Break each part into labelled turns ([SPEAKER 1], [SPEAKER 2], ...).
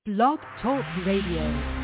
[SPEAKER 1] Blog Talk Radio.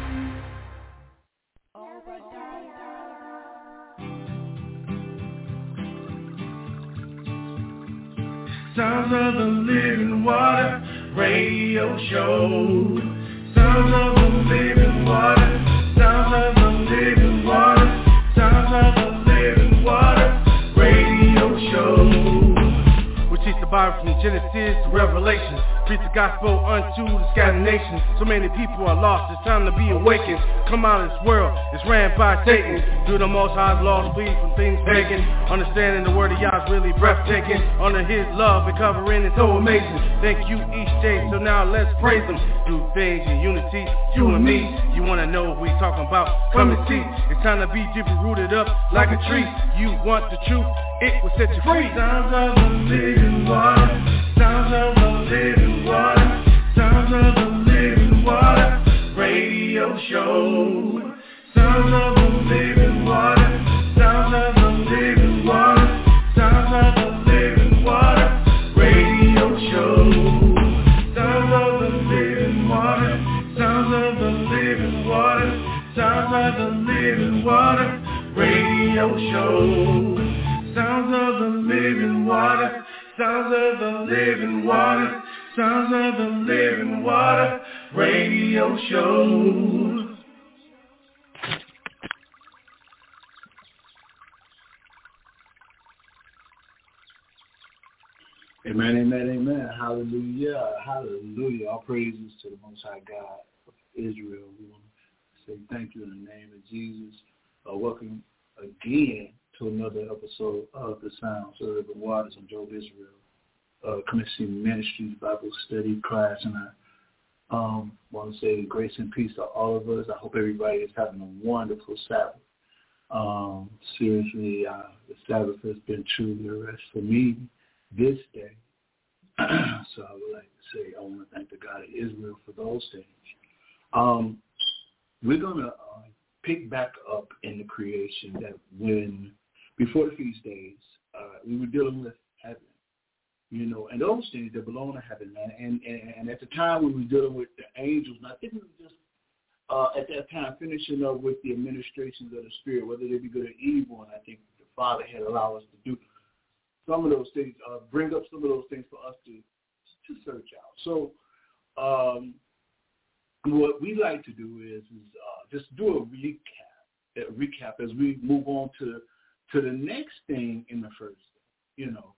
[SPEAKER 2] Sounds of the Living Water Radio Show. Sounds of the Living Water. Sounds of the Living Water. Sounds of the Living Water Radio Show. We teach the Bible from Genesis to Revelation. Preach the gospel unto the scattered nations. So many people are lost, it's time to be awakened. Come out of this world, it's ran by Satan. Through the Most High's laws, flee from things pagan. Understanding the word of Yah is really breathtaking. Under His love and covering is so amazing. Thank you each day, so now let's praise Him. Do things in unity, you and me. You wanna know what we talking about? Come and see. It's time to be deeply rooted up like a tree. You want the truth, it will set you free. Sounds of the living water. Sounds of the living water. Sounds of the living water radio show. Sounds of the living water. Sounds of the living water. Sounds of the living water radio show. Sounds of the living water. Sounds of the living water. Sounds of the living water radio show. Sounds of the living water. Sounds of the living water. Sounds of the living water radio show.
[SPEAKER 3] Amen, amen, amen. Hallelujah, hallelujah. All praises to the Most High God of Israel. We want to say thank you in the name of Jesus. Welcome again to another episode of the Sounds of the Waters on Job Israel. Community Ministries Bible Study class, and I want to say grace and peace to all of us. I hope everybody is having a wonderful Sabbath. Seriously, the Sabbath has been truly a rest for me this day. So I would like to say I want to thank the God of Israel for those things. We're going to pick back up in the creation that when, before the feast days, we were dealing with heaven, you know, and those things that belong to heaven, man. And at the time we were dealing with the angels, and I think we were just at that time finishing up with the administrations of the Spirit, whether they be good or evil, and I think the Father had allowed us to do some of those things, bring up some of those things for us to search out. So what we like to do is just do a recap as we move on to the next thing in the first day, you know.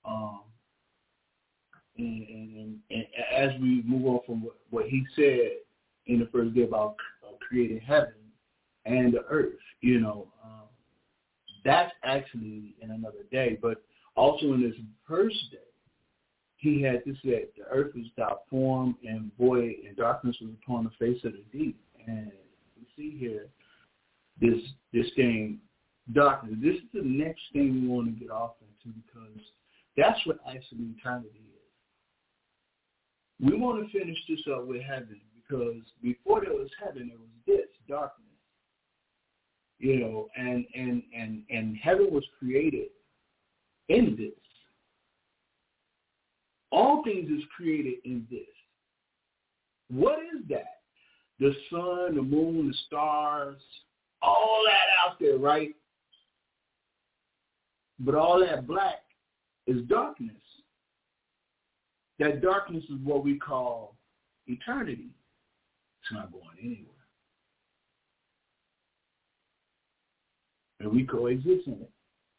[SPEAKER 3] And as we move on from what he said in the first day about creating heaven and the earth, you know, that's actually in another day. But also in this first day, he had this said, the earth was without form and void, and darkness was upon the face of the deep. And we see here this thing, darkness. This is the next thing we want to get off into, because that's what actually eternity is. We want to finish this up with heaven, because before there was heaven, there was this, darkness. You know, and heaven was created in this. All things is created in this. What is that? The sun, the moon, the stars, all that out there, right? But all that black is darkness. That darkness is what we call eternity. It's not going anywhere. And we coexist in it.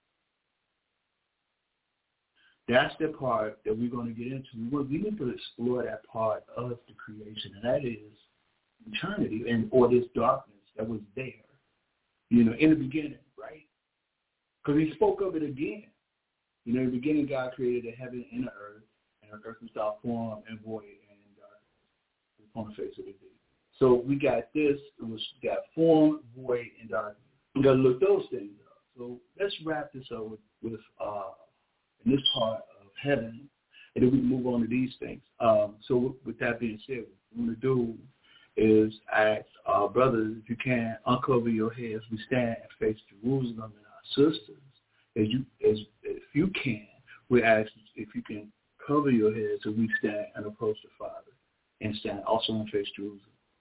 [SPEAKER 3] That's the part that we're going to get into. We need to explore that part of the creation, and that is eternity, or this darkness that was there, you know, in the beginning, right? Because he spoke of it again. You know, in the beginning, God created the heaven and the earth was without form and void, and darkness upon the face of the deep. So we got this. We got form, void, and darkness. We got to look those things up. So let's wrap this up with in this part of heaven, and then we can move on to these things. So with that being said, what we're going to do is ask our brothers, if you can, uncover your heads. We stand and face Jerusalem, and our sisters, if you can, we ask if you can cover your heads as we stand and approach the Father. and stand also and face Jerusalem.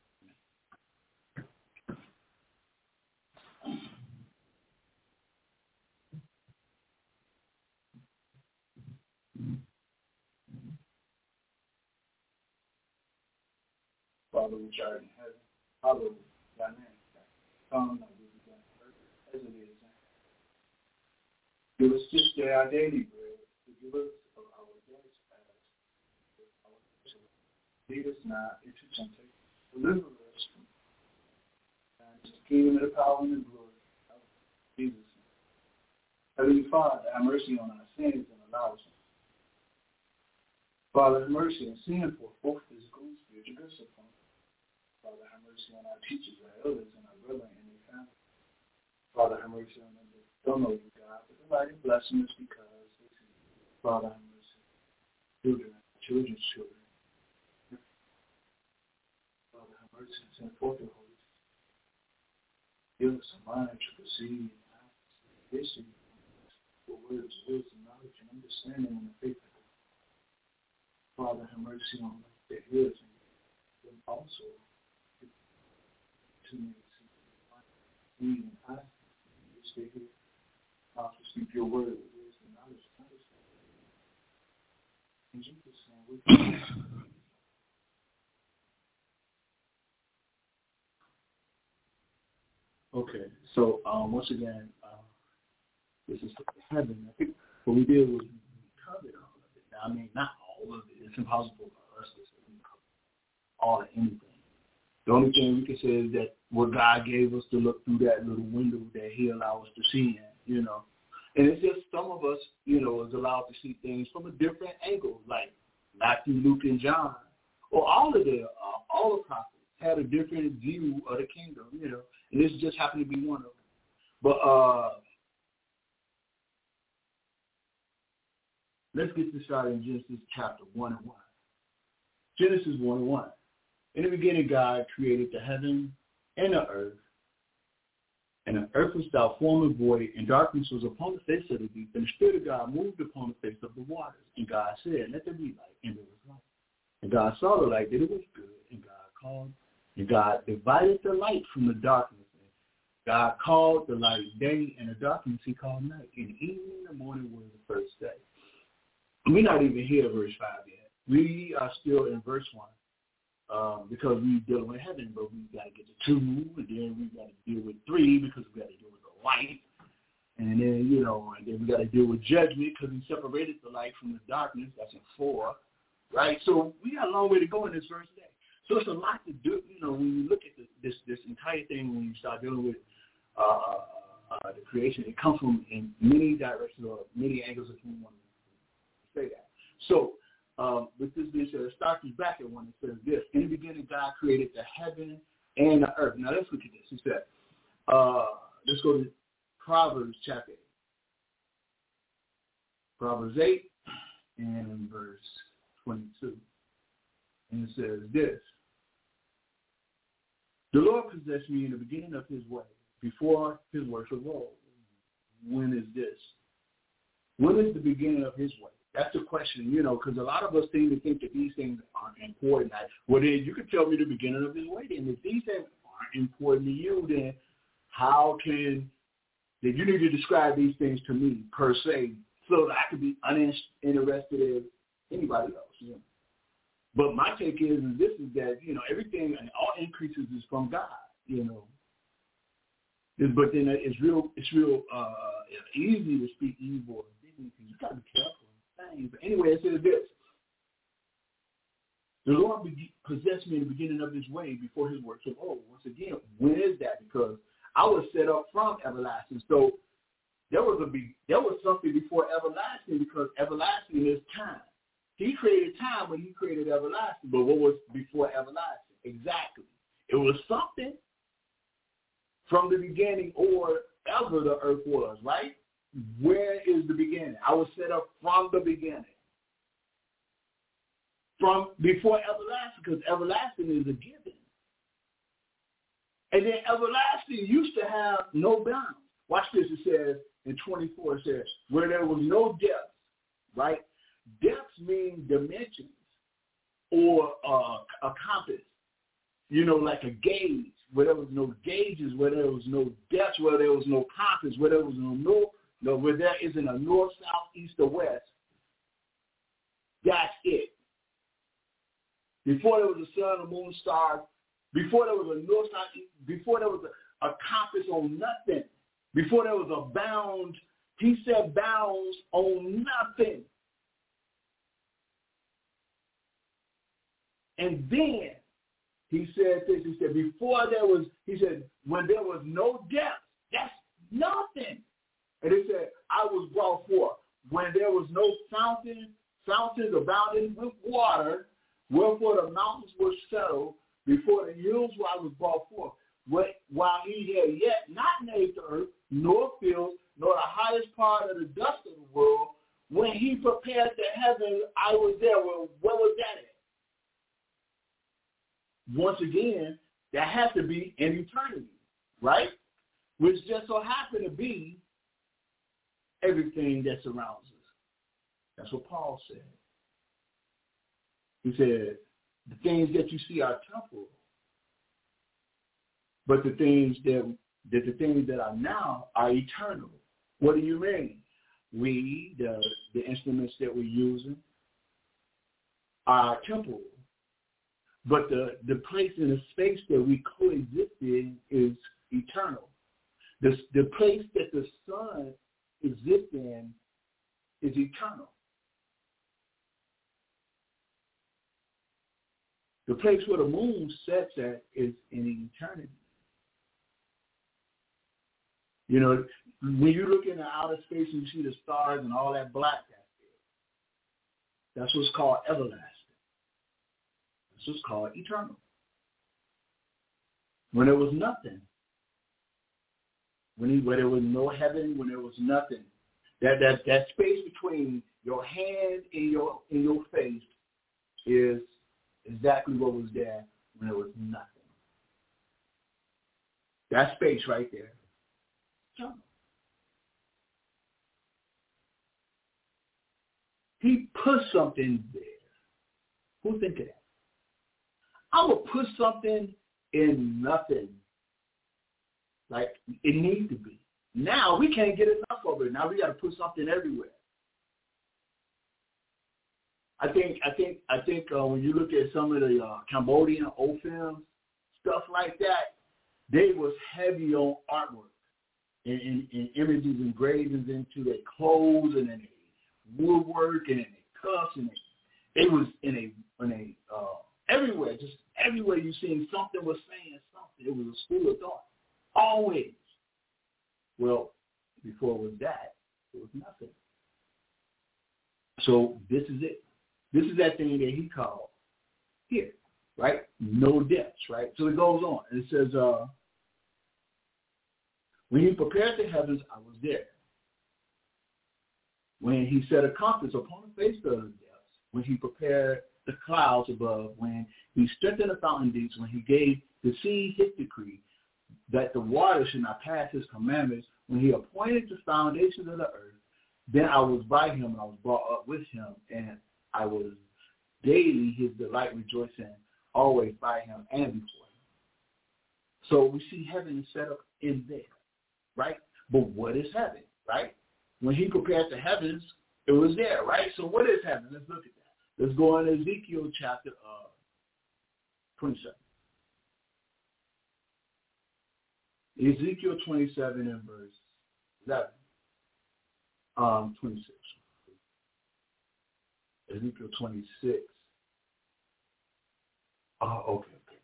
[SPEAKER 3] Father, which art in heaven, hallowed be thy name. Come, thy will be done on earth as it is in heaven. Give us this day our daily bread. Forgive us of our debts as our debts. Lead us not into temptation. Deliver us from the kingdom, and the power, and the glory of Jesus. Heavenly Father, have mercy on our sins and allow us. Father, have mercy and sin for both physical and spiritual discipline. Father, have mercy on our teachers, our elders, and our brethren and their families. Father, have mercy on them that don't know you, God, but delight and blessing us because they see you. Father, have mercy on children's children. Father, have mercy and send forth the Holy Spirit. Give us a mind to perceive and have wisdom for words, wisdom, knowledge, and understanding in the faith of God. Father, have mercy on their ears and them also. To me, and I stay here. I'll speak your word with wisdom, knowledge, and understanding. In Jesus' name, we pray. Okay, so once again, this is heaven. I think what we did was we covered all of it. I mean, not all of it. It's impossible for us to cover all of anything. The only thing we can say is that what God gave us to look through that little window that he allowed us to see in, And it's just some of us, is allowed to see things from a different angle, like Matthew, Luke, and John, or all the prophets had a different view of the kingdom, and this just happened to be one of them. But let's get this started in Genesis chapter 1:1. Genesis 1:1. In the beginning, God created the heaven and the earth. And the earth was without form and void, and darkness was upon the face of the deep. And the Spirit of God moved upon the face of the waters. And God said, let there be light, and there was light. And God saw the light, that it was good, and God called. And God divided the light from the darkness. And God called the light day, and the darkness he called night. And evening and the morning was the first day. We're not even here at verse 5 yet. We are still in verse 1. Because we're dealing with heaven, but we got to get to 2, and then we got to deal with 3 because we got to deal with the light, and then and then we got to deal with judgment because we separated the light from the darkness. That's in 4, right? So we got a long way to go in this first day. So it's a lot to do. When you look at this entire thing, when you start dealing with the creation, it comes from in many directions or many angles if you want to say that. So. With this being said, it starts back at 1. It says this: in the beginning, God created the heaven and the earth. Now let's look at this. He said, let's go to Proverbs chapter 8. Proverbs 8 and verse 22. And it says this: the Lord possessed me in the beginning of his way, before his works of old. When is this? When is the beginning of his way? That's the question, because a lot of us seem to think that these things aren't important. Well, then you can tell me the beginning of his way. And if these things aren't important to you, then how can you need to describe these things to me per se, so that I could be uninterested in anybody else. But my take is that everything and all increases is from God. But then it's real easy to speak evil. You got to be careful. But anyway, it says this: the Lord possessed me in the beginning of his way, before his works of old. Once again, when is that? Because I was set up from everlasting. So there was something before everlasting, because everlasting is time. He created time when he created everlasting. But what was before everlasting? Exactly. It was something from the beginning, or ever the earth was, right? Where is the beginning? I was set up from the beginning. From before everlasting, because everlasting is a given. And then everlasting used to have no bounds. Watch this, it says in 24, it says, where there was no depth, right? Depths mean dimensions. or a compass, like a gauge, where there was no gauges, where there was no depth, where there was no compass, where there was where there isn't a north, south, east, or west. That's it. Before there was a sun, a moon, stars, before there was a north, south, east, before there was a compass on nothing, before there was a bound, he said bounds on nothing. And then he said this, he said, when there was no depth, that's nothing. And he said, I was brought forth. When there was no fountains abounding with water, wherefore the mountains were settled, before the hills where I was brought forth. While he had yet not made the earth, nor fields, nor the highest part of the dust of the world, when he prepared the heaven, I was there. Well, where was that at? Once again, that has to be in eternity, right? Which just so happened to be everything that surrounds us. That's what Paul said. He said, the things that you see are temporal, but the things that are now are eternal. What do you mean? We, the instruments that we're using, are temporal. But the place and the space that we coexist in is eternal. The place that the sun exists in is eternal. The place where the moon sets at is in eternity. When you look into outer space and you see the stars and all that black, that's what's called everlasting. That's what's called eternal. When there was nothing, when there was no heaven, when there was nothing, that space between your hand and your face is exactly what was there when there was nothing. That space right there. He put something there. Who think of that? I would put something in nothing like it needs to be. Now we can't get enough of it. Now we got to put something everywhere. I think when you look at some of the Cambodian old films, stuff like that, they was heavy on artwork and images, engravings into their clothes and in their woodwork and in their cuffs, and they was in a everywhere, just everywhere you seen something was saying something. It was a school of thought, always. Well, before it was that, it was nothing. So this is it. This is that thing that he called here, right? No depths, right? So it goes on. And it says, when he prepared the heavens, I was there. When he set a compass upon the face of the depths, when he prepared the clouds above, when he strengthened the fountain deeps, when he gave the sea his decree, that the water should not pass his commandments, when he appointed the foundations of the earth, then I was by him and I was brought up with him, and I was daily his delight, rejoicing always by him and before him. So we see heaven is set up in there, right? But what is heaven, right? When he prepared the heavens, it was there, right? So what is heaven? Let's look at that. Let's go on to Ezekiel chapter 27. Ezekiel 27 and verse 11. 26. Ezekiel 26. Oh,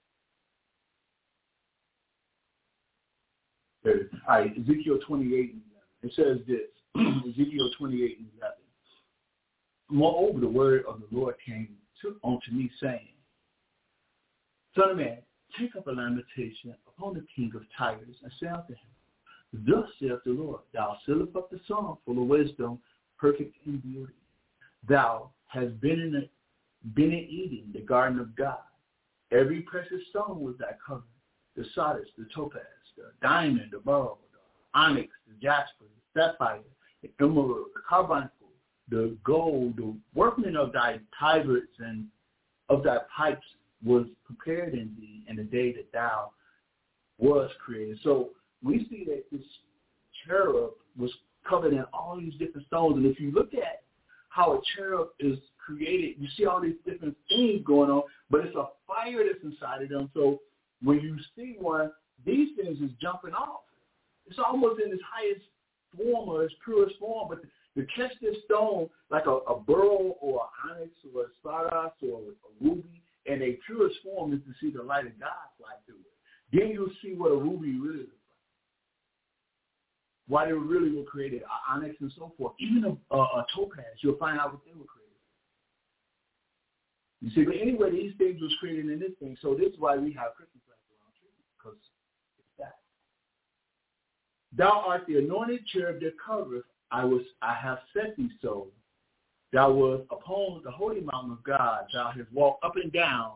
[SPEAKER 3] okay. All right, Ezekiel 28 and 11. It says this, Ezekiel 28 and 11. Moreover, the word of the Lord came unto me, saying, Son of man, take up a lamentation upon the king of Tyre, and say unto him, Thus saith the Lord, thou sealest up the song full of wisdom, perfect in beauty. Thou hast been in Eden, the garden of God. Every precious stone was thy covering, the sardius, the topaz, the diamond, the beryl, the onyx, the jasper, the sapphire, the emerald, the carbuncle, the gold, the workmen of thy tabrets and of thy pipes was prepared in thee in the day that thou was created. So we see that this cherub was covered in all these different stones. And if you look at how a cherub is created, you see all these different things going on, but it's a fire that's inside of them. So when you see one, these things is jumping off. It's almost in its highest form or its purest form, but to catch this stone like a beryl or an onyx or a sardonyx or a ruby in a purest form is to see the light of God fly through it. Then you'll see what a ruby really looks like. Why they really were created, onyx and so forth. Even a topaz, you'll find out what they were created. You see, but anyway, these things was created in this thing. So this is why we have Christmas lights around trees, because it's that. Thou art the anointed cherub that covereth. I have set thee so. Thou wast upon the holy mountain of God. Thou hast walked up and down.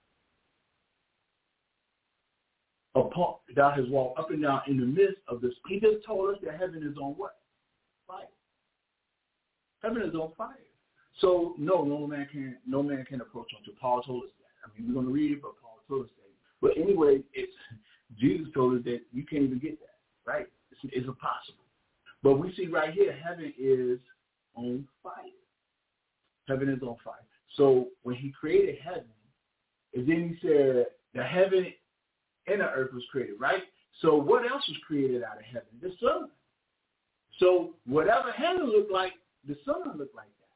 [SPEAKER 3] Thou hast walked up and down in the midst of this. He just told us that heaven is on what? Fire. Heaven is on fire. So no man can approach unto. Paul told us that. I mean, we're going to read it, but Paul told us that. But anyway, Jesus told us that you can't even get that, right? It's impossible. But we see right here, heaven is on fire. Heaven is on fire. So when he created heaven, and then he said the heaven and the earth was created, right? So what else was created out of heaven? The sun. So whatever heaven looked like, the sun looked like that.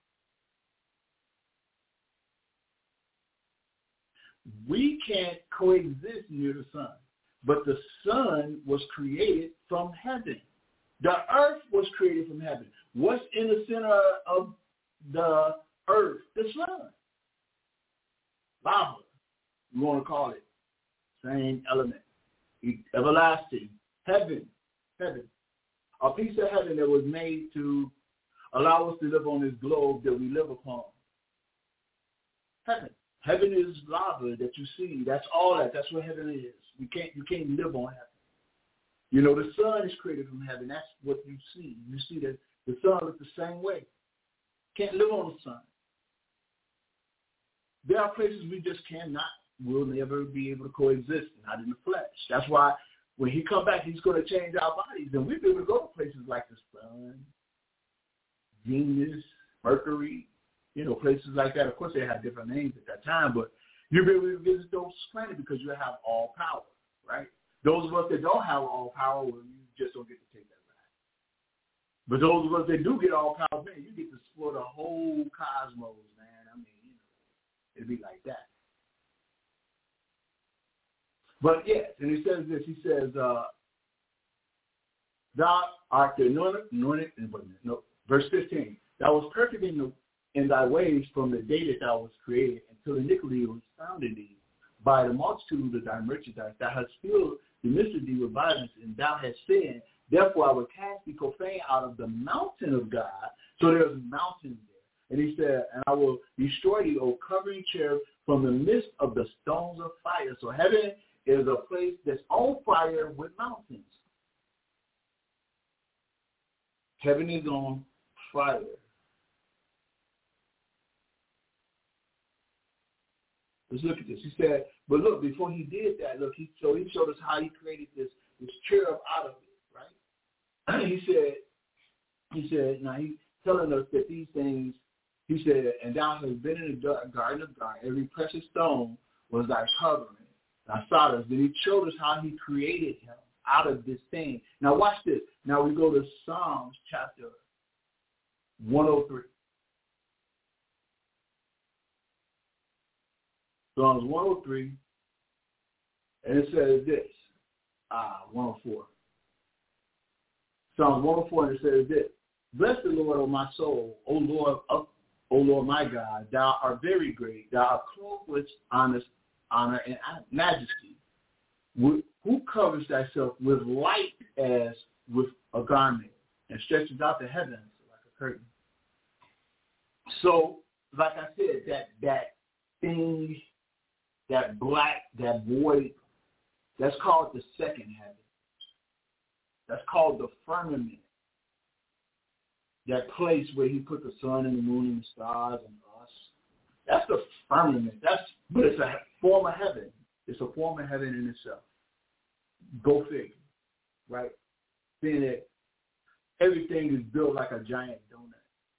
[SPEAKER 3] We can't coexist near the sun, but the sun was created from heaven. The earth was created from heaven. What's in the center of the earth? The sun. Lava, you want to call it. Same element. Everlasting. Heaven. A piece of heaven that was made to allow us to live on this globe that we live upon. Heaven. Heaven is lava that you see. That's all that. That's what heaven is. You can't live on heaven. You know, the sun is created from heaven. That's what you see. You see that the sun looks the same way. Can't live on the sun. There are places we just will never be able to coexist, not in the flesh. That's why when he comes back, he's going to change our bodies, and we'll be able to go to places like the sun, Venus, Mercury, places like that. Of course, they had different names at that time, but you'll be able to visit those planets because you have all power, right? Those of us that don't have all power, well, you just don't get to take that ride. But those of us that do get all power, man, you get to explore the whole cosmos, man. I mean, it'd be like that. But yes, and he says this. He says, "Thou art the anointed." Verse 15. Thou was perfect in thy ways from the day that thou was created until iniquity was found in thee. By the multitude of thy merchandise, thou hast filled the midst of thee with violence, and thou hast sinned. Therefore, I will cast thee profane out of the mountain of God. So there's mountains there. And he said, and I will destroy thee, O covering cherub, from the midst of the stones of fire. So heaven is a place that's on fire with mountains. Heaven is on fire. Let's look at this. He said, but look, before he did that, look, he showed us how he created this cherub out of it, right? He said, now he's telling us that these things, he said, and thou hast been in the garden of God. Every precious stone was thy covering. I saw this. Then he showed us how he created him out of this thing. Now watch this. Now we go to Psalms chapter 103. Psalms 103, and it says this, 104. Psalms 104, and it says this, bless the Lord, O my soul, O Lord my God, thou art very great, thou art clothed with honor and majesty. Who covers thyself with light as with a garment and stretches out the heavens like a curtain. So, like I said, that thing, that black, that void, that's called the second heaven. That's called the firmament. That place where he put the sun and the moon and the stars and us. That's the firmament. But it's a form of heaven. It's a form of heaven in itself. Go figure, right? Seeing that everything is built like a giant donut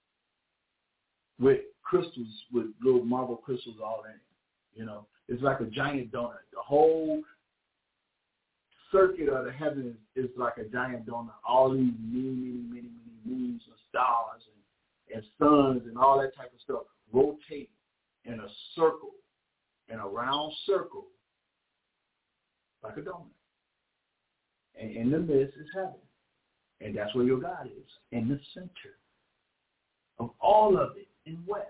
[SPEAKER 3] with crystals, with little marble crystals all in it. It's like a giant donut. The whole circuit of the heavens is like a giant donut. All these many moons and stars and suns and all that type of stuff rotate in a circle, in a round circle, like a donut. And in the midst is heaven. And that's where your God is, in the center of all of it in West.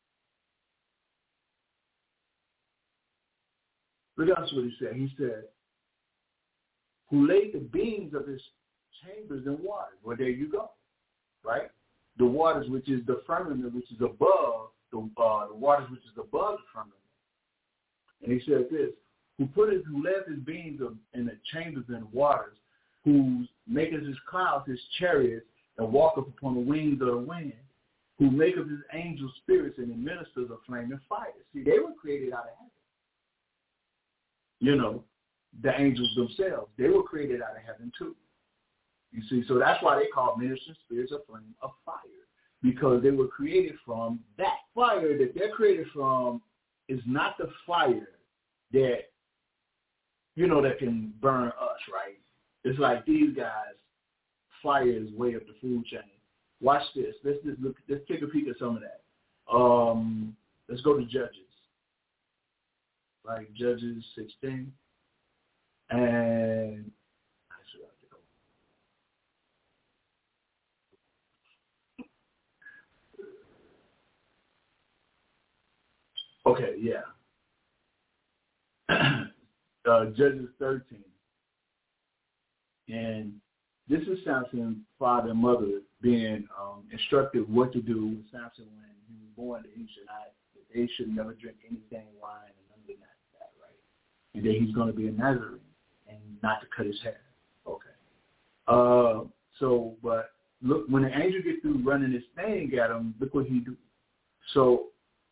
[SPEAKER 3] Look else what he said. He said, who laid the beams of his chambers in water. Well, there you go, right? The waters, which is the firmament, which is above, the waters, which is above the firmament. And he said this, who led his beams in the chambers and waters, who maketh his clouds his chariots, and walketh upon the wings of the wind, who maketh his angels spirits and the ministers of flame and fire. See, they were created out of heaven. The angels themselves, they were created out of heaven too. You see, so that's why they call ministers spirits of flame of fire, because they were created from that. Fire that they're created from is not the fire that, that can burn us, right? It's like these guys, fire is way up the food chain. Watch this. Let's take a peek at some of that. Let's go to Judges. Like Judges 16. And okay, yeah. Judges 13. And this is Samson's father and mother being instructed what to do with Samson when he was born, that they should never drink anything, wine, and none of that, right? And that he's going to be a Nazarene and not to cut his hair. Okay. But look, when the angel gets through running his thing at him, look what he do. So,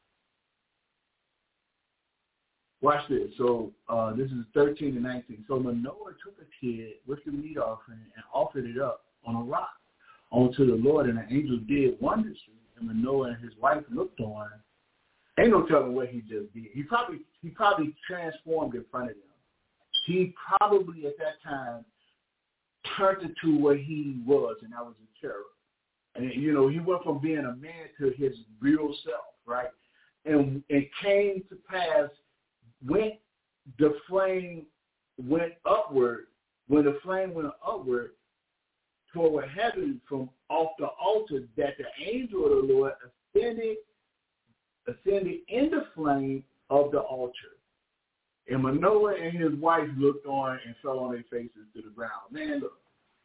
[SPEAKER 3] watch this. So this is 13 and 19. So Manoah took a kid with the meat offering and offered it up on a rock unto the Lord, and the angel did wonders. And Manoah and his wife looked on. Ain't no telling what he just did. He probably transformed in front of them. He probably at that time turned into what he was, and that was a cherub. And he went from being a man to his real self, right? And it came to pass. When the flame went upward, toward heaven from off the altar, that the angel of the Lord ascended in the flame of the altar. And Manoah and his wife looked on and fell on their faces to the ground. Man, look.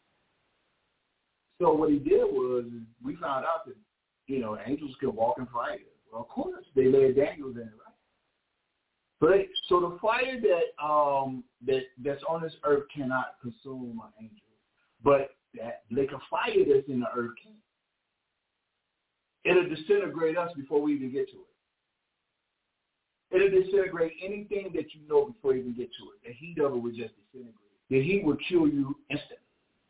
[SPEAKER 3] So what he did was, we found out that, angels can walk in fire. Well, of course, they led Daniel in it, right? So the fire that's on this earth cannot consume an angel, but that lake of fire that's in the earth can. It'll disintegrate us before we even get to it. It'll disintegrate anything that you know before you even get to it. The heat of it would just disintegrate. The heat will kill you instantly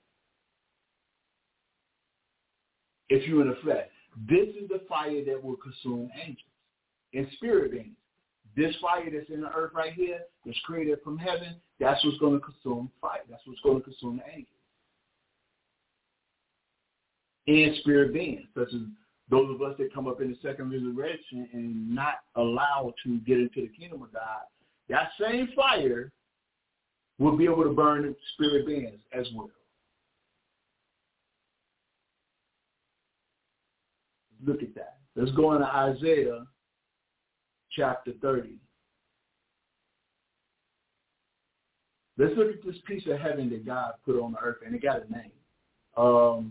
[SPEAKER 3] if you're in the flesh. This is the fire that will consume angels and spirit beings. This fire that's in the earth right here, that's created from heaven, that's what's going to consume fire. That's what's going to consume the angels. And spirit beings, such as those of us that come up in the second resurrection and not allowed to get into the kingdom of God, that same fire will be able to burn the spirit beings as well. Look at that. Let's go into Isaiah chapter 30. Let's look at this piece of heaven that God put on the earth, and it got a name.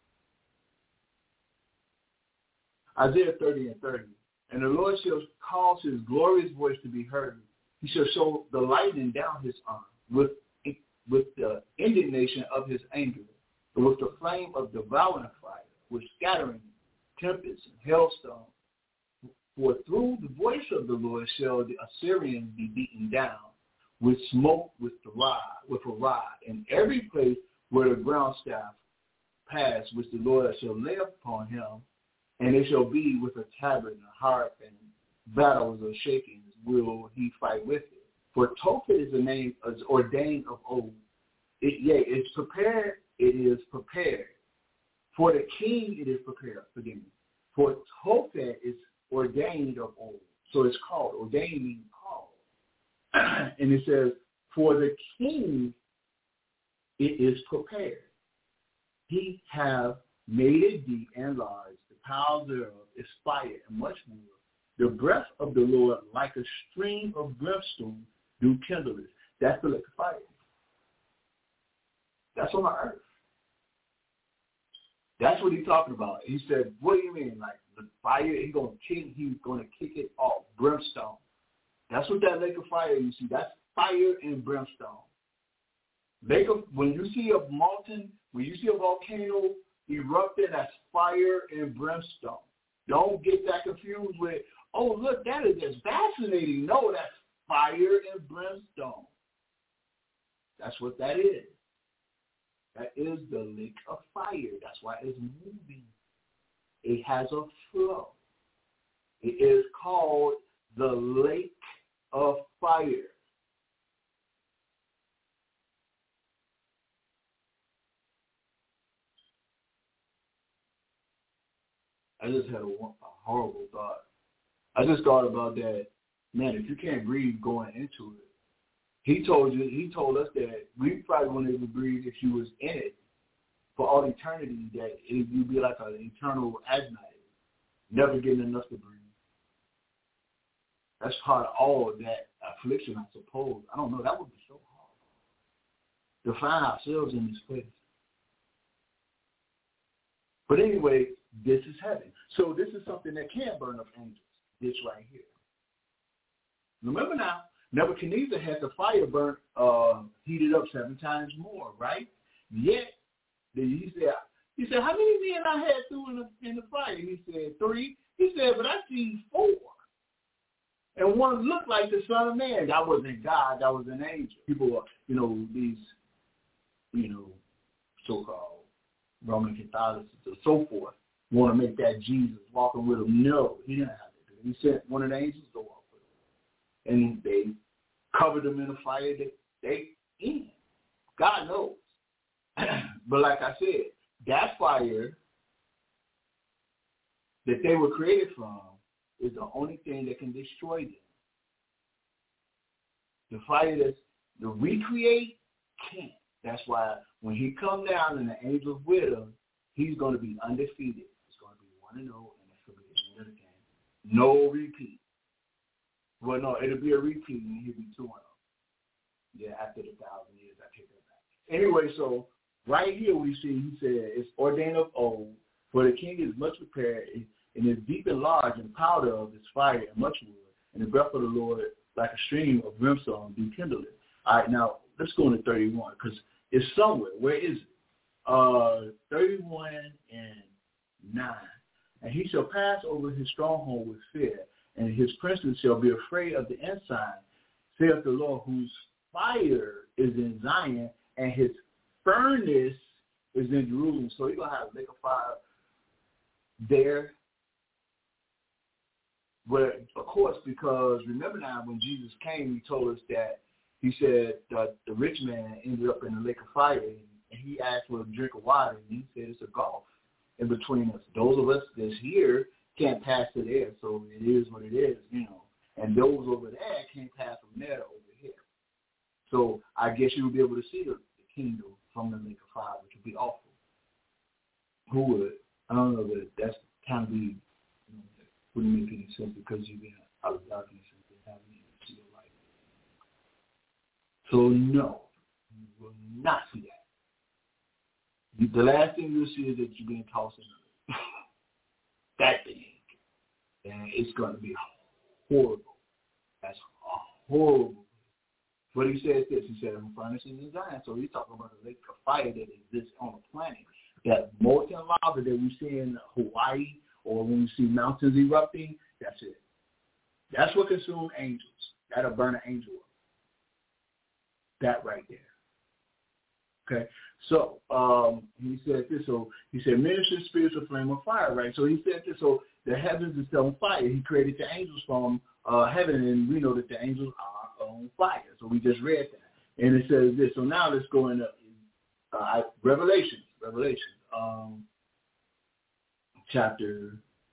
[SPEAKER 3] Isaiah 30 and 30. And the Lord shall cause his glorious voice to be heard. He shall show the lightning down his arm with the indignation of his anger, and with the flame of devouring fire, with scattering tempests and hailstones, For through the voice of the Lord shall the Assyrians be beaten down with smoke with a rod, and every place where the ground staff pass, which the Lord shall lay upon him, and it shall be with a tabret and a harp and battles of shakings will he fight with it. For Tophet is a name is ordained of old. It's prepared, it is prepared. For the king it is prepared, forgive me. For Tophet is ordained of old. So it's called, ordained means called. And it says, for the king it is prepared. He have made it deep and large. The power thereof is fire and much more. The breath of the Lord like a stream of brimstone do kindle it. That's the lake of fire. That's on the earth. That's what he's talking about. He said, what do you mean? Like the fire, he's going to kick it off, brimstone. That's what that lake of fire, you see, that's fire and brimstone. When you see a mountain, when you see a volcano erupting, that's fire and brimstone. Don't get that confused with, oh, look, that is just fascinating. No, that's fire and brimstone. That's what that is. That is the lake of fire. That's why it's moving. It has a flow. It is called the lake of fire. I just had a horrible thought. I just thought about that, man, if you can't breathe going into it, he told us that we probably wouldn't even breathe if you was in it for all eternity, that you'd be like an eternal asthmatic, never getting enough to breathe. That's part of all of that affliction, I suppose. I don't know, that would be so hard to find ourselves in this place. But anyway, this is heaven. So this is something that can burn up angels, this right here. Remember now, Nebuchadnezzar had the fire heated up 7 times more, right? Yet, he said, how many men I had through in the fire? He said, 3. He said, but I see 4. And one looked like the Son of Man. That wasn't God, that was an angel. People, these, so-called Roman Catholics and so forth, want to make that Jesus walking with him. No, he didn't have to do it. He sent one of the angels to walk with him. And they covered them in the fire. They in. God knows. But like I said, that fire that they were created from is the only thing that can destroy them. The fire that's the recreate can't. That's why when he come down and the angels with him, he's going to be undefeated. It's going to be 1-0, and that's going to be the end of the game. No repeat. Well, no, it'll be a repeat, and he'll be 2-0. Yeah, after the 1,000 years, I take that back. Anyway, so right here we see, he said, it's ordained of old, for the king is much prepared, and is deep and large, and the powder of his fire and much wood, and the breath of the Lord like a stream of brimstone do kindle it. All right, now let's go into 31, because it's somewhere. Where is it? 31 and 9. And he shall pass over his stronghold with fear, and his princes shall be afraid of the ensign, saith the Lord, whose fire is in Zion, and his furnace is in Jerusalem. So you're going to have a lake of fire there. But, of course, because remember now when Jesus came, he told us that he said that the rich man ended up in the lake of fire, and he asked for a drink of water, and he said it's a gulf in between us. Those of us that's here can't pass to there, so it is what it is, And those over there can't pass from there to over here. So I guess you would be able to see the kingdom from the lake of fire, which would be awful. Who would? I don't know, but that's kind of wouldn't make any sense because you've been out of darkness and been having to see the light. So no, you will not see that. The last thing you'll see is that you're being tossed in the lake. That thing. And it's going to be horrible. That's horrible. But he says this. He said, I'm furnishing in Zion. So he's talking about the lake of fire that exists on the planet. That molten lava that we see in Hawaii, or when we see mountains erupting, that's it. That's what consumed angels. That'll burn an angel up. That right there. Okay. So he said this. So he said, minister spirits a flame of fire, right? So he said this. So the heavens is on fire. He created the angels from heaven, and we know that the angels are on fire. So we just read that. And it says this. So now let's go into Revelation, chapter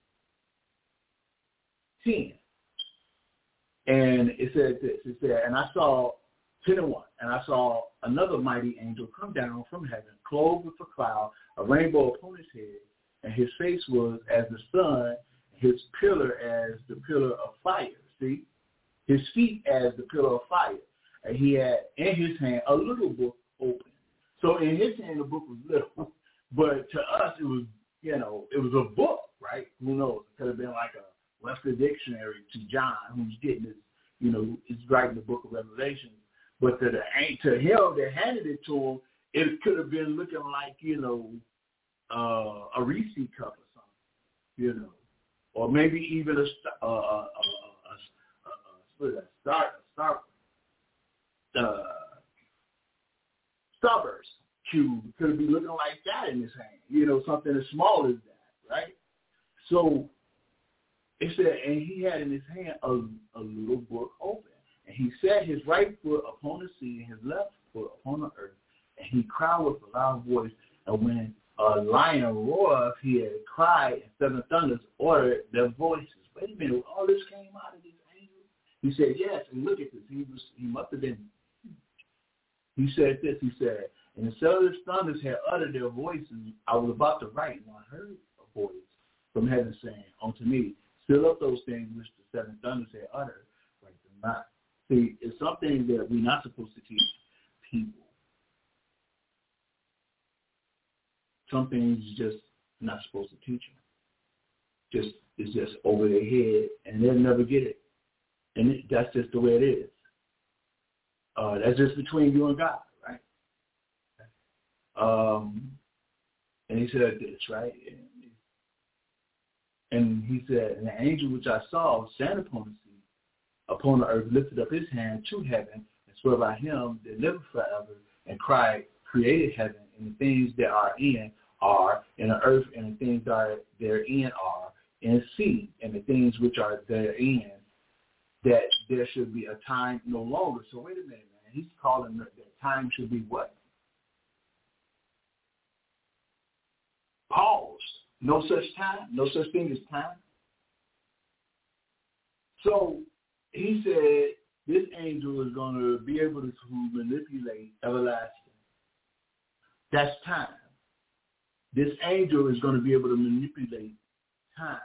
[SPEAKER 3] 10. And it said this. It said, and I saw 10 and 1, and I saw another mighty angel come down from heaven, clothed with a cloud, a rainbow upon his head, and his face was as the sun, his pillar as the pillar of fire. See? His feet as the pillar of fire. And he had in his hand a little book open. So in his hand the book was little, but to us it was, it was a book, right? Who knows? It could have been like a Webster dictionary to John, who's getting this, he's writing the book of Revelation. But to him that handed it to him, it could have been looking like, a Reese cup or something, or maybe even a Starburst cube. Could be looking like that in his hand, something as small as that, right? So it said, and he had in his hand a little book open. And he set his right foot upon the sea and his left foot upon the earth. And he cried with a loud voice. And when a lion roared, he had cried, and seven thunders ordered their voices. Wait a minute, all this came out of this angel? He said, yes, and look at this. He must have been. He said this, he said, and the seven thunders had uttered their voices. I was about to write, and I heard a voice from heaven saying unto me, seal up those things which the seven thunders had uttered, write them not. See, it's something that we're not supposed to teach people. Some things you're just not supposed to teach them. It's just over their head, and they'll never get it. And that's just the way it is. That's just between you and God, right? And he said this, right? And he said, and the angel which I saw stand upon the sea, upon the earth, lifted up his hand to heaven, and swore by him that liveth forever, and cried, created heaven, and the things that are, and the earth, and the things that are therein are, and sea, and the things which are therein, that there should be a time no longer. So wait a minute, man. He's calling that time should be what? Pause. No such time. No such thing as time. So he said this angel is going to be able to manipulate everlasting. That's time. This angel is going to be able to manipulate time.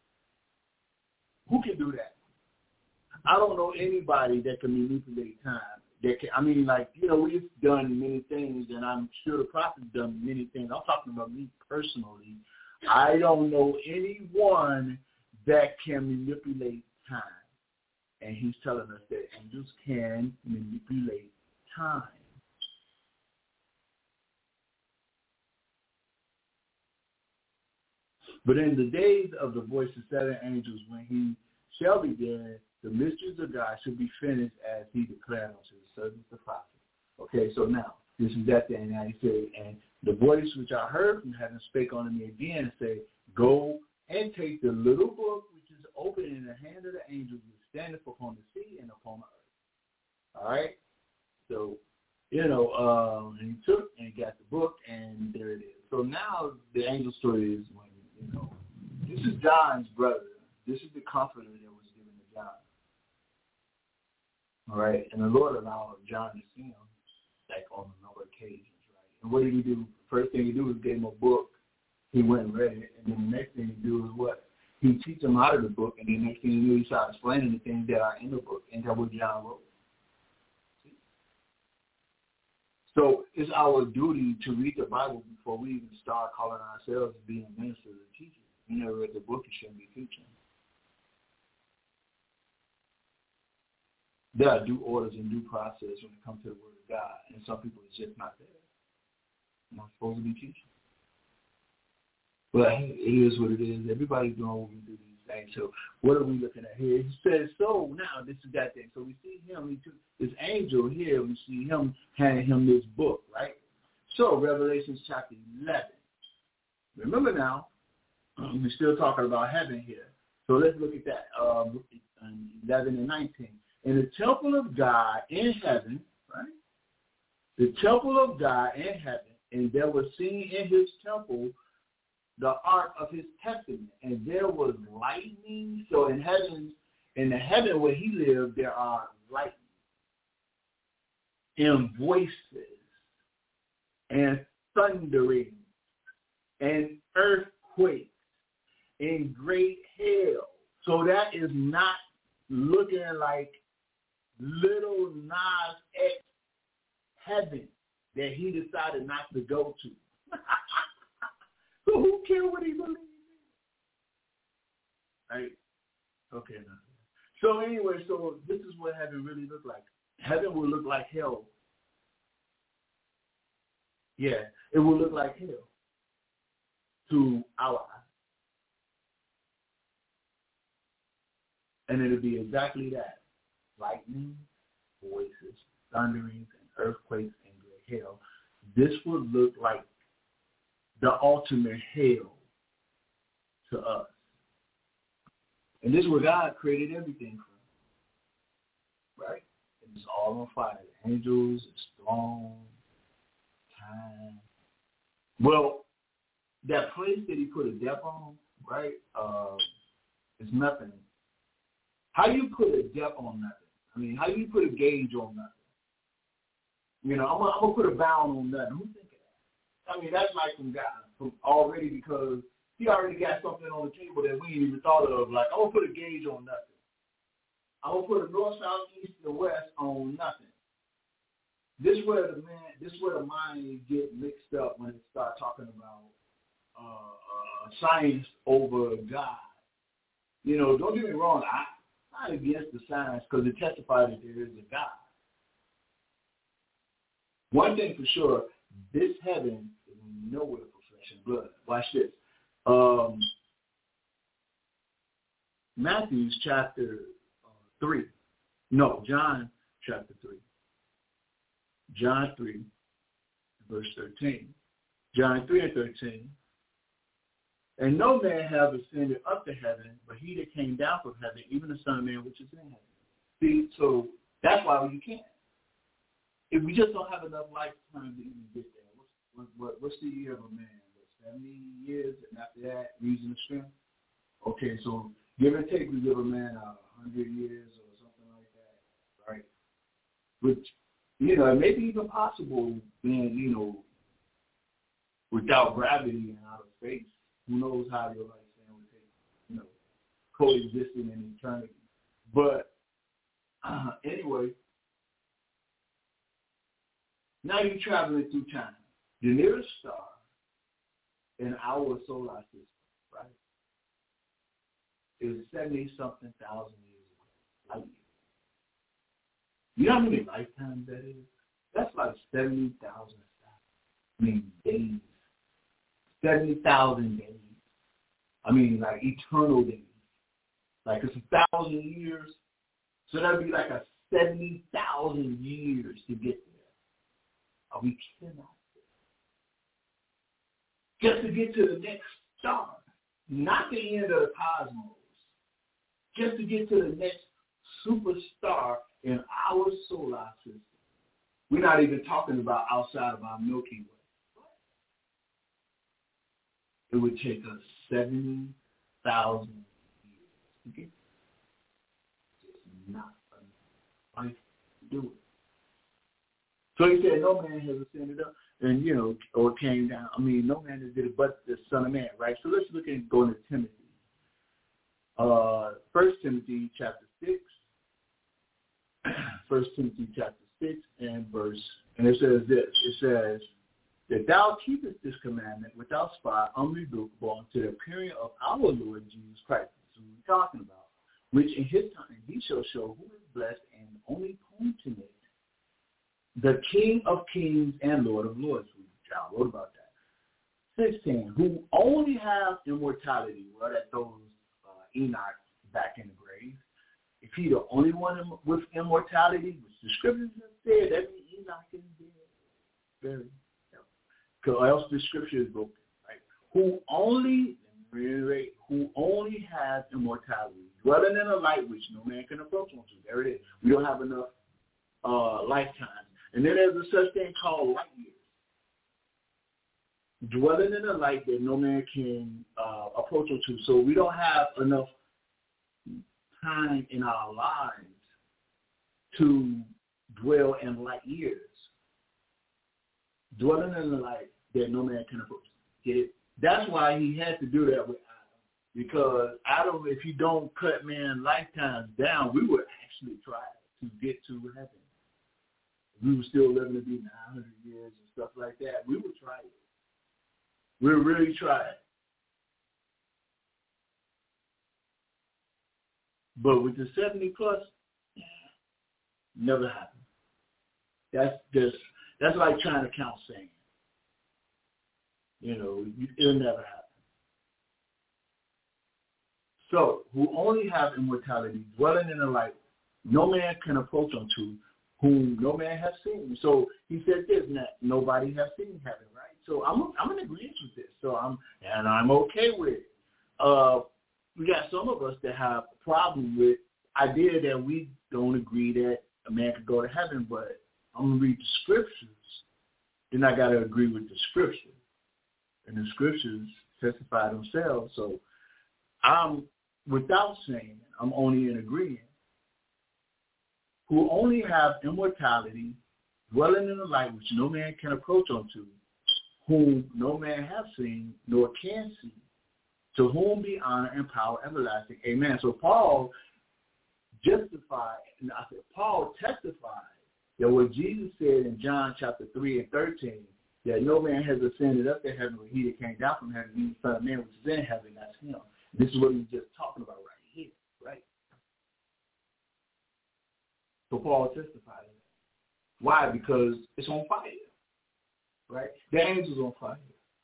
[SPEAKER 3] Who can do that? I don't know anybody that can manipulate time. We've done many things, and I'm sure the prophet's done many things. I'm talking about me personally. I don't know anyone that can manipulate time. And he's telling us that angels can manipulate time. But in the days of the voice of seven angels, when he shall be there, the mysteries of God should be finished as he declared unto his servants the prophets. Okay, so now, this is that thing. Now he said, and the voice which I heard from heaven spake unto me again and said, go and take the little book which is open in the hand of the angel which standeth upon the sea and upon the earth. All right? So, and he took and got the book, and there it is. So now the angel story is when, this is John's brother. This is the comforter that was given to John. All right? And the Lord allowed John to see him, like on a number of occasions, right? And what did he do? First thing he did was gave him a book. He went and read it. And then the next thing he do is what? He teach him out of the book, and the next thing he knew, he started explaining the things that are in the book, and that's what John wrote. See? So it's our duty to read the Bible before we even start calling ourselves being ministers and teachers. You never read the book, you shouldn't be teaching. There are due orders and due process when it comes to the Word of God, and some people it's just not there. I'm not supposed to be teaching. But it is what it is. Everybody's going to do these thing. So what are we looking at here? He says, so now this is that thing. So we see him, he took this angel here, we see him handing him this book, right? So Revelation chapter 11. Remember now, we're still talking about heaven here. So let's look at that, 11 and 19. In the temple of God in heaven, right? The temple of God in heaven, and there was seen in his temple the ark of his testament, and there was lightning. So in the heaven where he lived, there are lightning and voices and thundering and earthquakes and great hail. So that is not looking like little Nas X heaven that he decided not to go to. So who cares what he believes in? Right? Okay. Now. So anyway, so this is what heaven really looked like. Heaven will look like hell. Yeah, it will look like hell to our eyes. And it'll be exactly that. Lightning, voices, thunderings, and earthquakes, and great hail. This would look like the ultimate hell to us. And this is where God created everything from. Right? It's all on fire. The angels, the throne, time. Well, that place that he put a depth on, right, is nothing. How you put a depth on nothing? I mean, how you put a gauge on nothing? You know, I'm gonna put a bound on nothing. Who think of that? I mean, that's like some guy already, because he already got something on the table that we ain't even thought of. Like, I'm gonna put a gauge on nothing. I'm gonna put a north, south, east, and west on nothing. This is where the mind get mixed up when it start talking about science over God. You know, don't get me wrong. I'm not against the science, because it testifies that there is a God. One thing for sure, this heaven is nowhere for flesh and blood. Watch this. Matthew chapter 3. No, John chapter 3. John 3, verse 13. John 3 and 13. And no man have ascended up to heaven, but he that came down from heaven, even the Son of Man which is in heaven. See, so that's why you can't. If we just don't have enough lifetime to even get there, what's the year of a man? 70 years, and after that, reason of strength? Okay, so give and take, we give a man 100 years or something like that, right? Which, you know, it may be even possible being, you know, without gravity and outer space. Who knows how your lifespan would take, you know, coexisting in eternity. But anyway, now you're traveling through time. The nearest star in our solar system, right, is 70-something thousand years away. Light years. You know how many lifetimes that is? That's like 70,000. I mean, days. 70,000 days. I mean, like eternal days. Like it's 1,000 years. So that'd be like a 70,000 years to get there. We cannot. Just to get to the next star. Not the end of the cosmos. Just to get to the next superstar in our solar system. We're not even talking about outside of our Milky Way. It would take us 70,000 years to get there. It's not enough life to do it. So he said, no man has ascended up, and, you know, or came down. I mean, no man has did it but the Son of Man, right? So let's look at going to Timothy. 1 Timothy chapter 6. 1 Timothy chapter 6 and it says this. It says, that thou keepest this commandment without spot, unrebukable, unto the appearing of our Lord Jesus Christ. This is what we're talking about. Which in his time he shall show who is blessed and only potentate, the King of kings and Lord of lords. John wrote about that. 16, who only have immortality. Well, that throws Enoch back in the grave. If he's the only one with immortality, which the scriptures have said, that means Enoch is dead. Buried. Because else the scripture is broken. Right? Who only has immortality, dwelling in a light which no man can approach unto. There it is. We don't have enough lifetimes. And then there's a such thing called light years. Dwelling in a light that no man can approach unto. So we don't have enough time in our lives to dwell in light years. Dwelling in the light that no man can approach. Get it? That's why he had to do that with Adam. Because Adam, if you don't cut man's lifetimes down, we would actually try to get to heaven. We were still living to be 900 years and stuff like that. We would try it. We'll really try it. But with the 70 plus, never happened. That's like trying to count sand. It'll never happen. So, who only have immortality, dwelling in the light, no man can approach unto, whom no man has seen. So he said this, that nobody has seen heaven, right? So I'm in agreement with this. So I'm okay with it. We got some of us that have a problem with idea that we don't agree that a man could go to heaven, but I'm gonna read the scriptures, then I gotta agree with the scripture. And the scriptures testify themselves. So I'm without saying, I'm only in agreement. Who only have immortality, dwelling in the light which no man can approach unto, whom no man has seen nor can see, to whom be honor and power everlasting. Amen. So Paul testified that what Jesus said in John chapter 3 and 13, that no man has ascended up to heaven, but he that came down from heaven, he the Son of Man, which is in heaven, that's him. This is what he's just talking about right here, right? So Paul testified to that. Why? Because it's on fire, right? The angels on fire.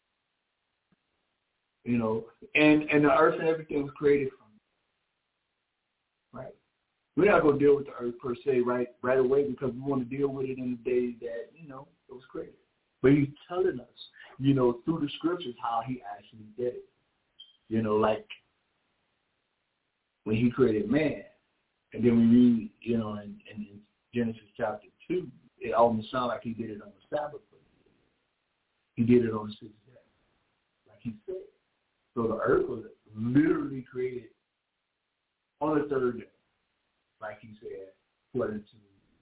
[SPEAKER 3] And the earth and everything was created from it, right? We're not going to deal with the earth per se right away because we want to deal with it in the day that, it was created. But he's telling us, through the scriptures how he actually did it. Like when he created man, and then we read, in Genesis chapter 2, it almost sounds like he did it on the Sabbath. He did it on the sixth day, like he said. So the earth was literally created on the third day, like he said, according to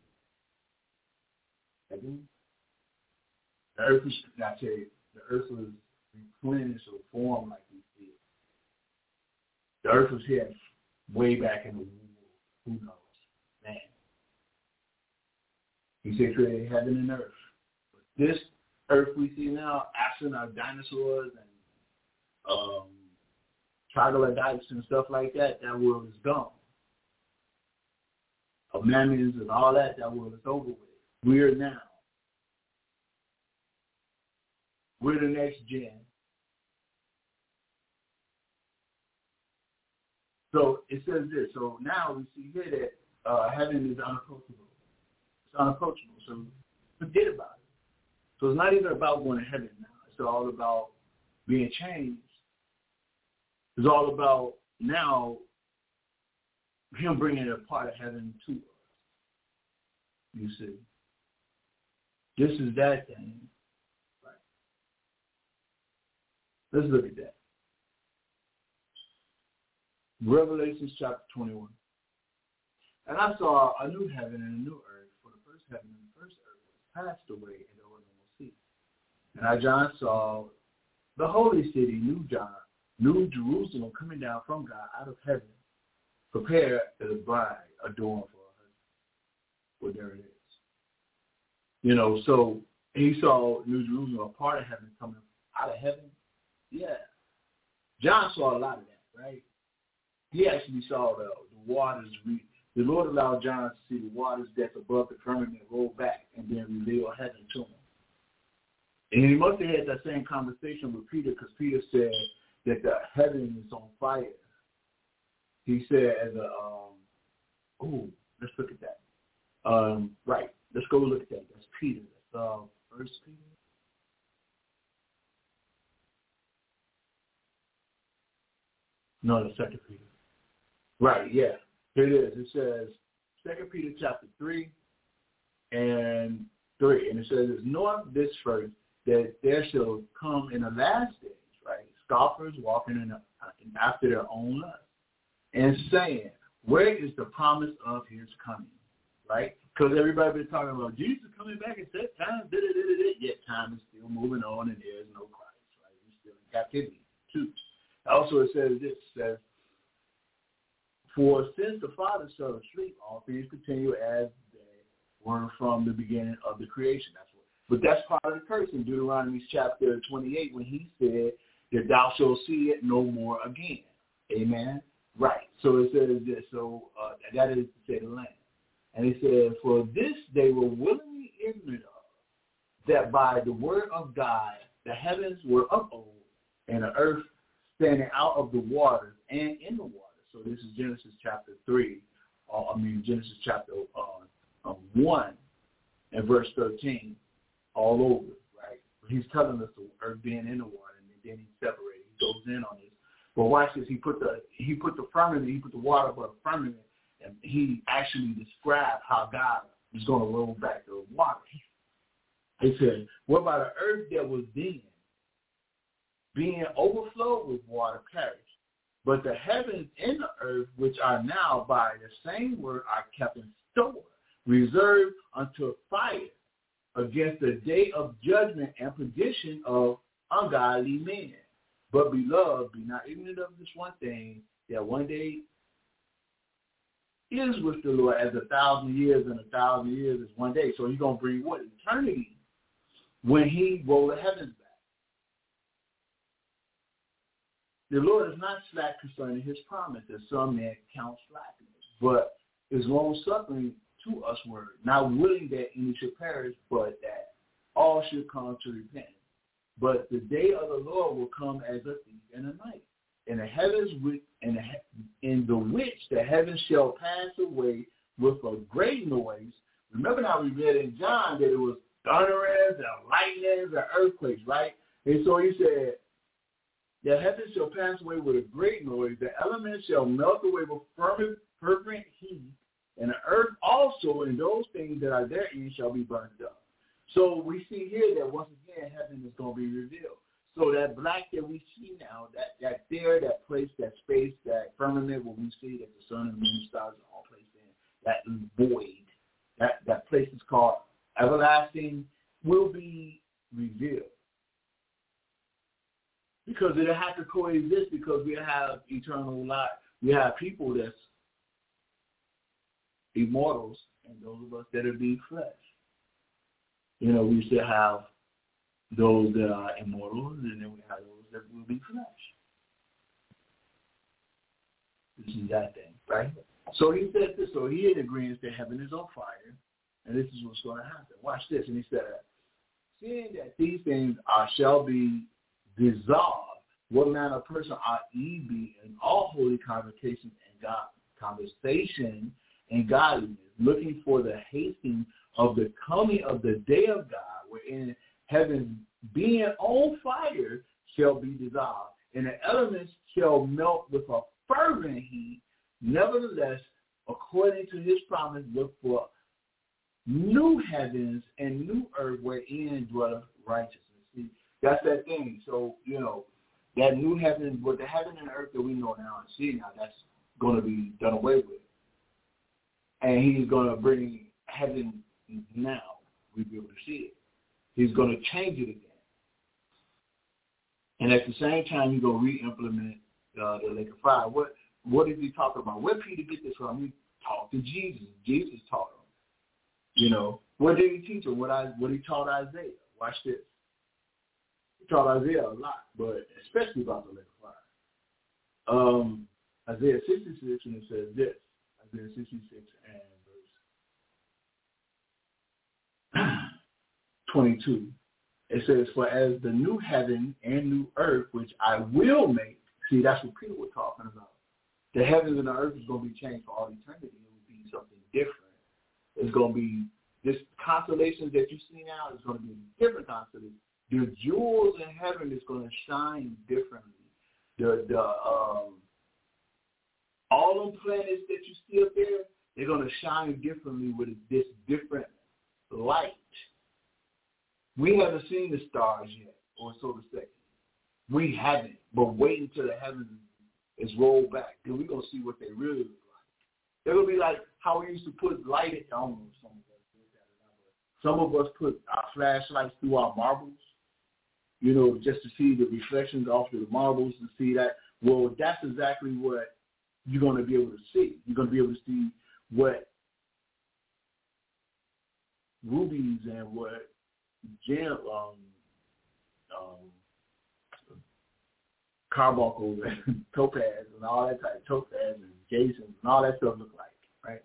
[SPEAKER 3] the earth was, I tell you, the earth was replenished or formed like we see it. The earth was here way back in the womb. Who knows? Man. He said created heaven and earth. But this earth we see now, absent of dinosaurs and troglodytes and stuff like that, that world is gone. Of mammals and all that world is over with. We're the next gen. So it says this. So now we see here that heaven is unapproachable. It's unapproachable. So forget about it. So it's not even about going to heaven now. It's all about being changed. It's all about now him bringing a part of heaven to us. You see. This is that thing. Right. Let's look at that. Revelation chapter 21. And I saw a new heaven and a new earth, for the first heaven and the first earth was passed away, and there was no more sea. And I, John, saw the holy city, New Jerusalem, coming down from God out of heaven, prepared as a bride adorned for her husband. Well, there it is. So he saw New Jerusalem, a part of heaven, coming out of heaven. Yeah. John saw a lot of that, right? He actually saw the waters. The Lord allowed John to see the waters that's above the firmament roll back and then reveal heaven to him. And he must have had that same conversation with Peter, because Peter said that the heaven is on fire. He said as a, let's look at that. Right. Let's go look at that. That's Peter. That's First Peter. No, that's 2 Peter. Right, yeah. Here it is. It says 2 Peter chapter 3 and 3. And it says, "Know this first, that there shall come in the last days," right, "scoffers walking after their own lust, and saying, where is the promise of his coming?" Right? Because everybody been talking about Jesus coming back at that time, yet time is still moving on and there is no Christ, right? We're still in captivity, too. Also, it says this, says, "For since the fathers fell asleep, all things continue as they were from the beginning of the creation." But that's part of the curse in Deuteronomy chapter 28 when he said that thou shalt see it no more again. Amen? Right. So it says this. So that is to say the land. And he said, "For this they were willingly ignorant of, that by the word of God the heavens were upheld, and the earth standing out of the waters and in the waters." So this is Genesis chapter 3. Genesis chapter 1 and verse 13, all over, right? He's telling us the earth being in the water, and then he separated. He goes in on this. But watch this. He put the firmament. He put the water above the firmament, and he actually described how God was going to roll back the water. He said, "What about the earth that was then, being overflowed with water, perished? But the heavens and the earth, which are now by the same word, are kept in store, reserved unto fire, against the day of judgment and perdition of ungodly men. But beloved, be not ignorant of this one thing, that one day is with the Lord as 1,000 years, and 1,000 years is one day." So he's going to bring what? Eternity, when he roll the heavens back. The Lord is not slack concerning his promise, as some men count slackness, but is long-suffering to us word, not willing that any should perish, but that all should come to repentance. But the day of the Lord will come as a thief in the night, and the heavens in the which the heavens shall pass away with a great noise. Remember how we read in John that it was thunderings and lightnings and earthquakes, right? And so he said, the heavens shall pass away with a great noise, the elements shall melt away with fervent heat, and the earth also and those things that are therein shall be burned up. So we see here that once again heaven is going to be revealed. So that black that we see now, that place, that space, that firmament where we see that the sun and moon and stars are all placed in, that void, that place is called everlasting, will be revealed. Because it'll have to coexist, because we have eternal life. We have people that's immortals and those of us that are being flesh. You know, we still have those that are immortals, and then we have those that will be flesh. This is that thing, right? So he said this, so he in agreement that heaven is on fire, and this is what's going to happen. Watch this, and he said, "Seeing that these things shall be dissolved, what manner of person ought ye be in all holy convocation and godliness, looking for the hastening of the coming of the day of God, wherein heaven being on fire shall be dissolved, and the elements shall melt with a fervent heat. Nevertheless, according to his promise, look for new heavens and new earth wherein dwelleth righteousness." See, that's that thing. So, you know, that new heaven, with the heaven and earth that we know now and see now, that's going to be done away with. And he's going to bring heaven now. We'll be able to see it. He's going to change it again. And at the same time, he's going to re-implement the lake of fire. What did he talk about? Where did Peter get this from? He talked to Jesus. Jesus taught him. You know, what did he teach him? What he taught Isaiah. Watch this. He taught Isaiah a lot, but especially about the lake of fire. Isaiah 66, and it says this. Isaiah 66 and verse 22. It says, "For as the new heaven and new earth, which I will make," see, that's what Peter was talking about. The heavens and the earth is going to be changed for all eternity. It will be something different. It's going to be this constellations that you see now is going to be a different constellation. The jewels in heaven is going to shine differently. All them planets that you see up there, they're going to shine differently with this different light. We haven't seen the stars yet, or so to say. We haven't, but wait until the heavens is rolled back. Then we're going to see what they really look like. They're going to be like how we used to put light in. I don't know if some of us put our flashlights through our marbles, you know, just to see the reflections off of the marbles and see that. Well, that's exactly what you're going to be able to see. You're going to be able to see what rubies and what carbuncles and topaz and all that type, topaz and jasons and all that stuff look like, right?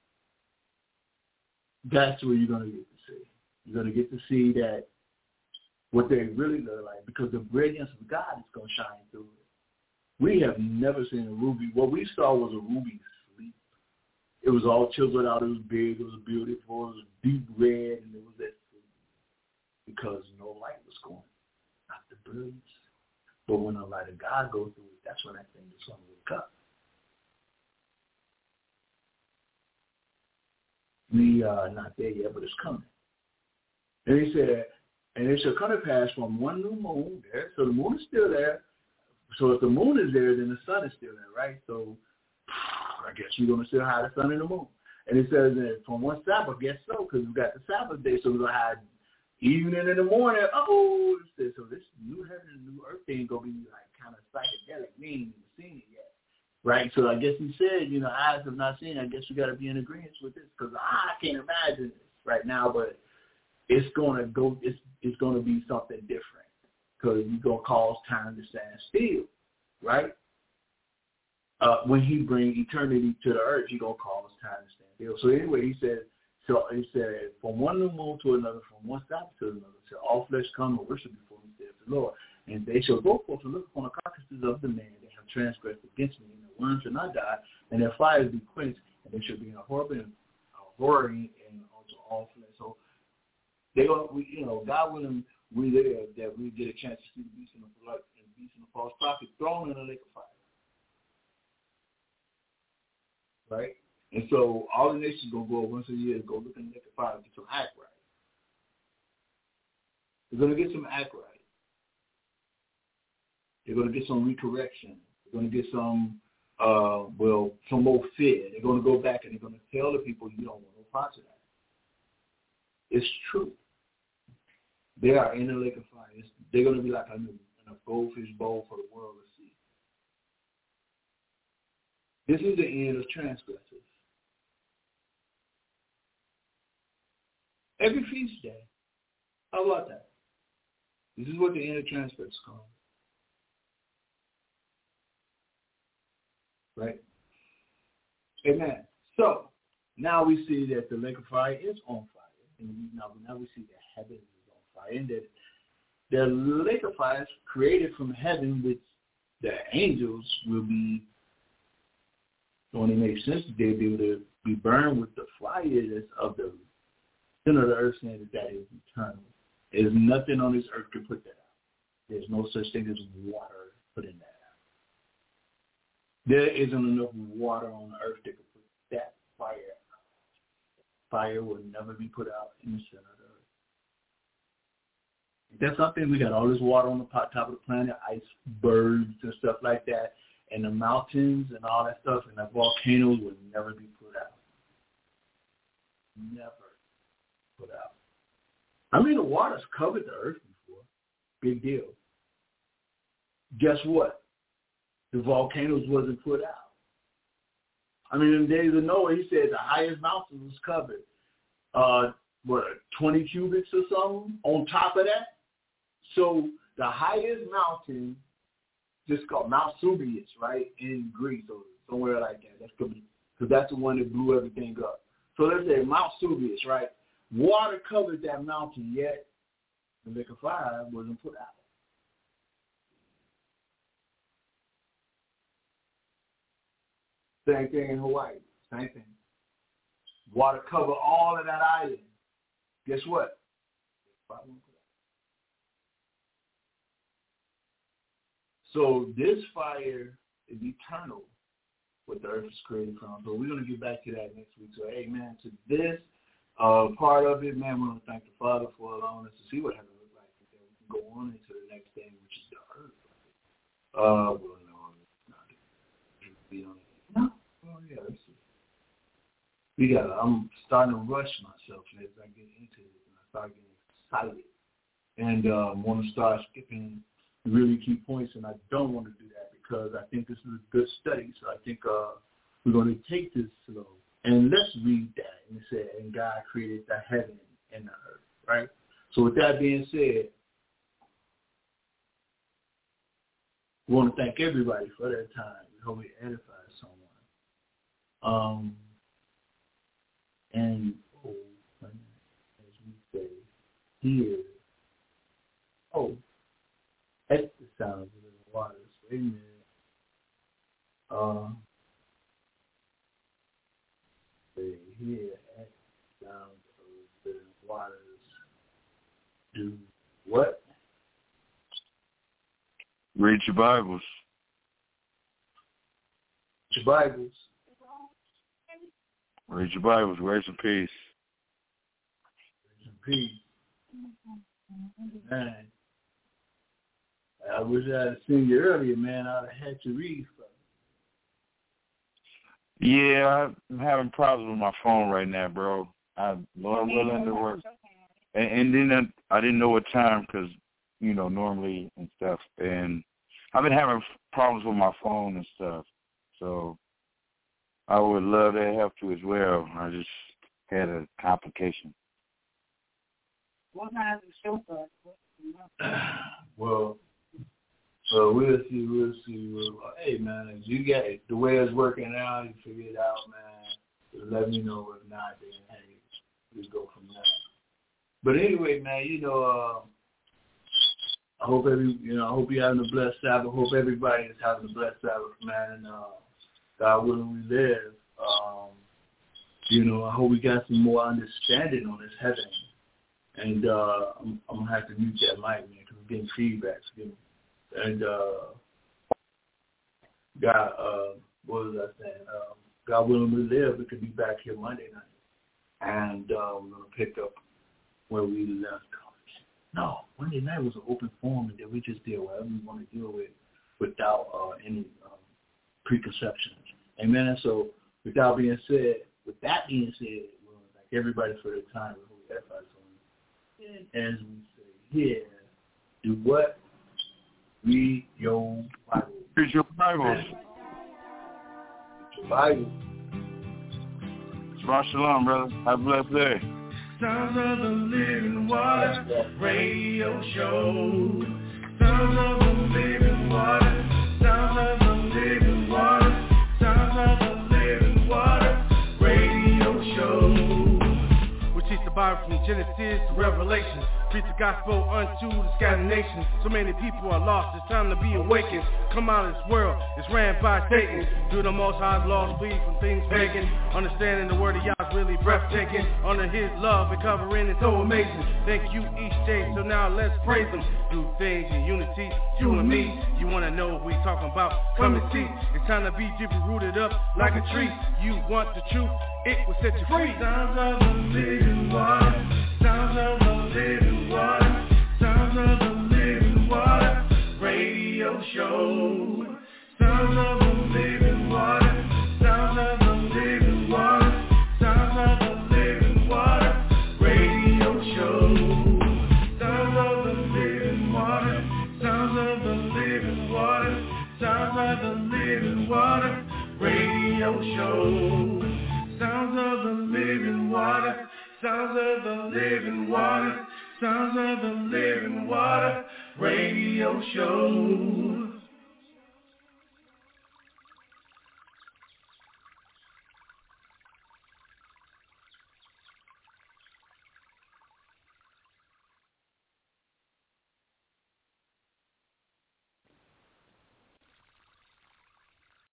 [SPEAKER 3] That's what you're going to get to see. You're going to get to see that what they really look like, because the brilliance of God is going to shine through it. We have never seen a ruby. What we saw was a ruby sleep. It was all chiseled out. It was big. It was beautiful. It was deep red, and it was that sleep because no light was going, not the brilliance. But when the light of God goes through it, that's when that thing is going to wake up. We are not there yet, but it's coming. And he said, and it shall come to pass from one new moon there. So the moon is still there. So if the moon is there, then the sun is still there, right? So I guess you're going to still have the sun and the moon. And it says that from one Sabbath, guess so, because we got the Sabbath day, so we're going to have evening and the morning. Oh, it says, so this new heaven and new earth thing going to be like kind of psychedelic. We ain't even seen it yet, right? So I guess he said, you know, eyes have not seen it. I guess we got to be in agreement with this, because I can't imagine this right now, but it's going to go, it's going to be something different, because you're going to cause time to stand still, right? When he brings eternity to the earth, he's going to cause time to stand still. So anyway, he said, from one new moon to another, from one Sabbath to another, shall all flesh come and worship before me, saith the Lord. And they shall go forth and look upon the carcasses of the man that have transgressed against me, and the worm shall not die, and their fires be quenched, and they shall be in a horror and unto all flesh. So they go, you know, God willing, we there that we get a chance to see the beast and the blood and the beast and the false prophet thrown in a lake of fire, right? And so all the nations gonna go once a year and go look in the lake of fire and get some act right. They're gonna get some act right. They're gonna get some recorrection. They're gonna get some some more fear. They're gonna go back and they're gonna tell the people you don't want no parts of that. It's true. They are in the lake of fire. They're going to be like in a goldfish bowl for the world to see. This is the end of transgressors. Every feast day. How about that? This is what the end of transgressors called. Right? Amen. So, now we see that the lake of fire is on fire. And now we see the heavens is on fire. And that the lake of fire is created from heaven, which the angels will be, when it makes sense, they'll be able to be burned with the fire that's of the center of the earth, saying that is eternal. There's nothing on this earth to put that out. There's no such thing as water put in that out. There isn't enough water on the earth that could put that fire out. Fire will never be put out in the center of the earth. That's something. We got all this water on the top of the planet, icebergs and stuff like that, and the mountains and all that stuff, and the volcanoes will never be put out. Never put out. I mean, the water's covered the earth before. Big deal. Guess what? The volcanoes wasn't put out. I mean, in the days of Noah, he said the highest mountain was covered. 20 cubits or something on top of that? So the highest mountain, just called Mount Vesuvius, right, in Greece or somewhere like that. That's because that's the one that blew everything up. So let's say Mount Vesuvius, right? Water covered that mountain, yet the lake of fire wasn't put out. Same thing in Hawaii. Same thing. Water cover all of that island. Guess what? So this fire is eternal, what the earth is created from. So we're going to get back to that next week. So, hey, man, to this part of it, man, we want to thank the Father for allowing us to see what heaven looks like. And then we can go on into the next thing, which is the earth. Well, no, not be on it. No. Oh, yeah, let's see. I'm starting to rush myself as I get into it, and I start getting excited. And want to start skipping really key points, and I don't want to do that because I think this is a good study. So I think we're going to take this slow. And let's read that. And it said, and God created the heaven and the earth, right? So with that being said, we want to thank everybody for their time. We hope we edify someone. And as we say here, at the sound of the waters. Amen. Say here at the sound of the waters. Do what?
[SPEAKER 1] Read your Bibles.
[SPEAKER 3] Your Bibles.
[SPEAKER 1] Read your Bibles. Grace and peace.
[SPEAKER 3] Grace and peace. Man. I wish I had seen you earlier, man. I'd have had to read for
[SPEAKER 1] you. Yeah, I'm having problems with my phone right now, bro. I'm willing to work. And then I didn't know what time because, normally and stuff. And I've been having problems with my phone and stuff. So I would love to help you as well. I just had a complication.
[SPEAKER 4] What time is the show for?
[SPEAKER 3] Well, so we'll see. Hey, man, if you get it, the way it's working out, you figure it out, man. Just let me know. If not, then, hey, just go from there. But anyway, man, I hope you're having a blessed Sabbath. I hope everybody is having a blessed Sabbath, man. And God willing, we live. I hope we got some more understanding on this heaven. And I'm going to have to mute that mic, man, because I'm getting feedback. And God, what was I saying? God willing, we live. We could be back here Monday night. And we're going to pick up where we left off. No, Monday night was an open forum, and then we just did whatever we want to deal with without any preconceptions. Amen. So with that being said, we want to thank everybody for their time. We hope everybody's on. As we say here, do what? Read your Bible.
[SPEAKER 1] Read your Bibles.
[SPEAKER 3] Read your Bible.
[SPEAKER 1] Shabbat shalom, brother. Have a blessed day.
[SPEAKER 2] Sounds of the Living Water Radio Show. Sounds of the Living Water. Sounds of the Living Water. Sounds of the Living Water Radio Show. We teach the Bible from Genesis to Revelation. Preach the gospel unto the scattered nations. So many people are lost, it's time to be awakened. Come out of this world, it's ran by Satan. Through the Most High's laws, flee from things pagan. Understanding the word of Yah's really breathtaking. Under his love and covering, it's so amazing. Thank you each day, so now let's praise him. Do things in unity, you and me. You want to know what we talking about? Come and see. It's time to be deeply rooted up like a tree. You want the truth, it will set you free. Sounds of the living water. Sounds of the living water. Sounds of the living water radio show. Sounds of the living water. Sounds of the living water. Sounds of the living water radio show. Sounds of the living water. Sounds of the living water. Sounds of the living water radio show. Sounds of the living water. Sounds of the living water. Sounds of the living water radio show.